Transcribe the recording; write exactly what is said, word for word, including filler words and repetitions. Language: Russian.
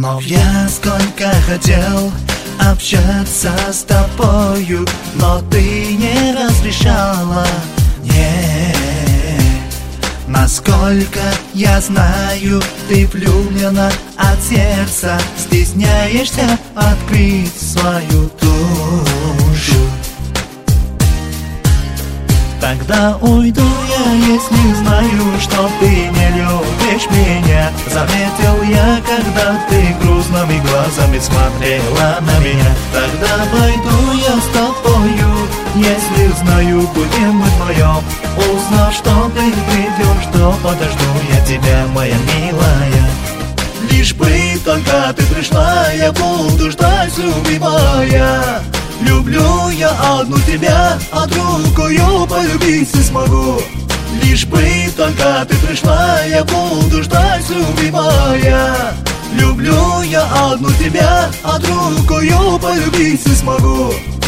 Но я сколько хотел общаться с тобою, но ты не разрешала. Не, насколько я знаю, ты влюблена от сердца, стесняешься открыть свою душу. Тогда уйду я, если знаю, что ты не любишь меня. Заметил я, когда ты грустными глазами смотрела на меня. Тогда пойду я с тобою, если знаю, будем мы вдвоем. Узнав, что ты придешь, то подожду я тебя, моя милая. Лишь бы только ты пришла, я буду ждать, любимая. Люблю я одну тебя, а другую полюбить не смогу. Лишь бы только ты пришла, я буду ждать, любимая. Люблю я одну тебя, а другую полюбить не смогу.